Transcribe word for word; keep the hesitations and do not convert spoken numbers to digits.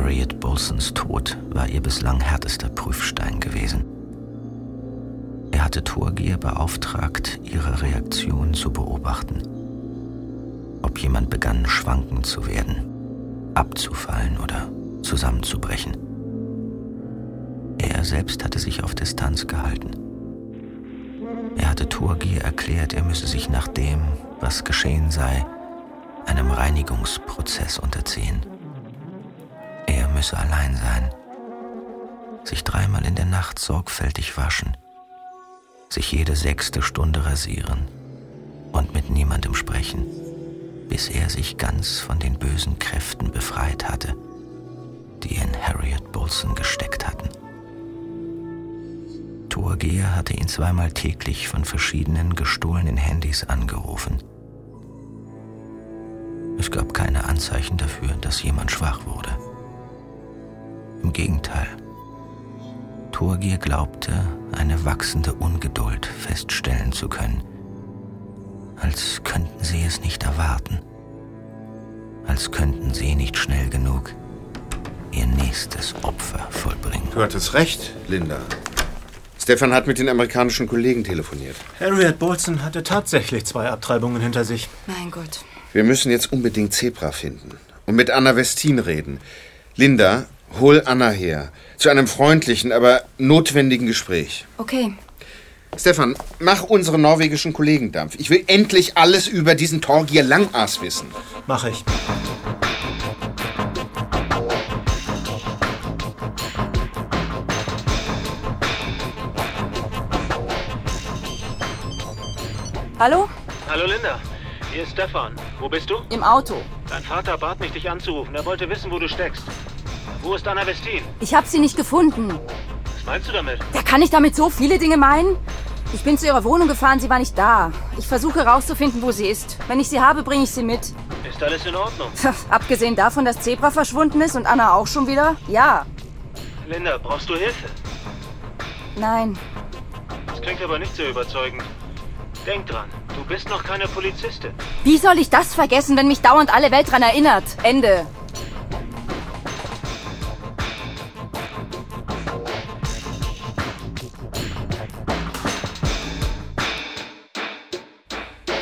Harriet Bolsons Tod war ihr bislang härtester Prüfstein gewesen. Er hatte Thorgir beauftragt, ihre Reaktion zu beobachten. Ob jemand begann, schwankend zu werden, abzufallen oder zusammenzubrechen. Er selbst hatte sich auf Distanz gehalten. Er hatte Thorgir erklärt, er müsse sich nach dem, was geschehen sei, einem Reinigungsprozess unterziehen. Er müsse allein sein, sich dreimal in der Nacht sorgfältig waschen, sich jede sechste Stunde rasieren und mit niemandem sprechen, bis er sich ganz von den bösen Kräften befreit hatte, die in Harriet Bolson gesteckt hatten. Thorgir hatte ihn zweimal täglich von verschiedenen gestohlenen Handys angerufen. Es gab keine Anzeichen dafür, dass jemand schwach wurde. Im Gegenteil. Thorgir glaubte, eine wachsende Ungeduld feststellen zu können. Als könnten sie es nicht erwarten. Als könnten sie nicht schnell genug ihr nächstes Opfer vollbringen. Du hattest recht, Linda. Stefan hat mit den amerikanischen Kollegen telefoniert. Harriet Bolson hatte tatsächlich zwei Abtreibungen hinter sich. Mein Gott. Wir müssen jetzt unbedingt Zebra finden und mit Anna Westin reden. Linda, hol Anna her. Zu einem freundlichen, aber notwendigen Gespräch. Okay. Stefan, mach unsere norwegischen Kollegen Dampf. Ich will endlich alles über diesen Thorgir Langaas wissen. Mach ich. Hallo? Hallo Linda, hier ist Stefan. Wo bist du? Im Auto. Dein Vater bat mich, dich anzurufen. Er wollte wissen, wo du steckst. Wo ist Anna Westin? Ich habe sie nicht gefunden. Was meinst du damit? Ja, kann ich damit so viele Dinge meinen? Ich bin zu ihrer Wohnung gefahren, sie war nicht da. Ich versuche herauszufinden, wo sie ist. Wenn ich sie habe, bringe ich sie mit. Ist alles in Ordnung? Abgesehen davon, dass Zebra verschwunden ist und Anna auch schon wieder? Ja. Linda, brauchst du Hilfe? Nein. Das klingt aber nicht so überzeugend. Denk dran, du bist noch keine Polizistin. Wie soll ich das vergessen, wenn mich dauernd alle Welt dran erinnert? Ende.